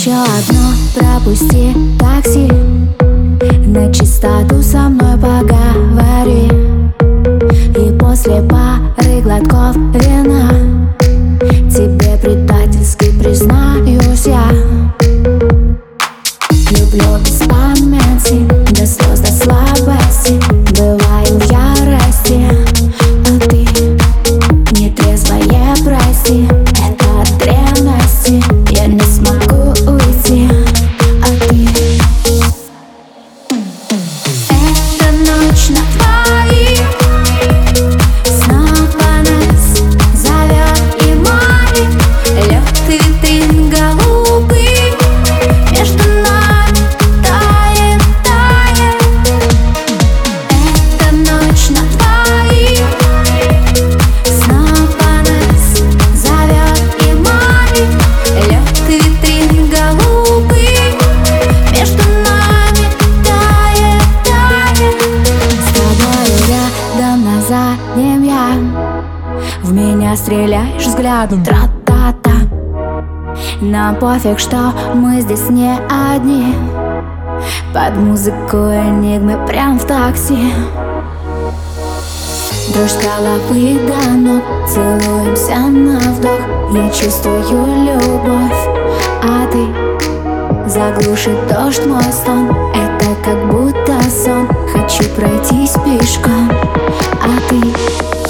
Еще одно пропусти такси, на чистоту со мной поговори. И после пары глотков вина тебе предательски признаюсь я. Люблю без памяти, до слез, до слабости, бываю в ярости, а ты нетрезвая, прости. Это от ревности, я не смогу уйти, а ты. Эта ночь на твоих снова нас зовет и манит. Лед и ты голубый между нами тает, тает. Эта ночь на твоих снова нас зовет и манит. Лед и ты голубый между нами тает, тает. С тобою рядом на заднем я, в меня стреляешь взглядом, тра-та-та. Нам пофиг, что мы здесь не одни, под музыку энигмы прям в такси. Дрожь с головы до ног, целуемся на вдох. Я чувствую любовь, а ты заглушит дождь мой стон. Это как будто сон, хочу пройтись пешком, а ты